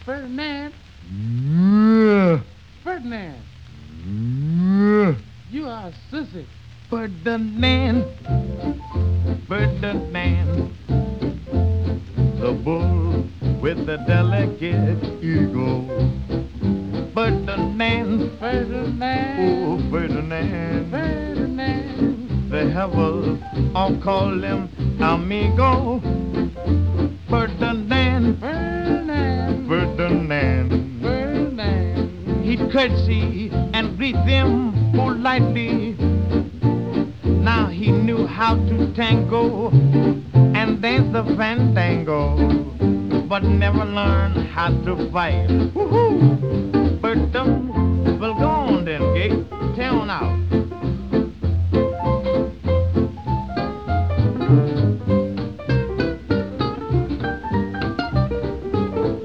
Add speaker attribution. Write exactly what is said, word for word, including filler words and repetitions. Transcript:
Speaker 1: Ferdinand,
Speaker 2: Yeah.
Speaker 1: Ferdinand,
Speaker 2: Yeah.
Speaker 1: you are a sissy.
Speaker 2: Ferdinand, Ferdinand, the bull with the delicate ego. Ferdinand, oh
Speaker 1: Ferdinand,
Speaker 2: Ferdinand,
Speaker 1: Ferdinand,
Speaker 2: the heavens all call him amigo. Ferdinand,
Speaker 1: Ferdinand,
Speaker 2: Ferdinand,
Speaker 1: Ferdinand.
Speaker 2: he'd curtsy and greet them politely. Now he knew how to tango and dance the fandango, but never learned how to fight. Woo-hoo! Ferdinand.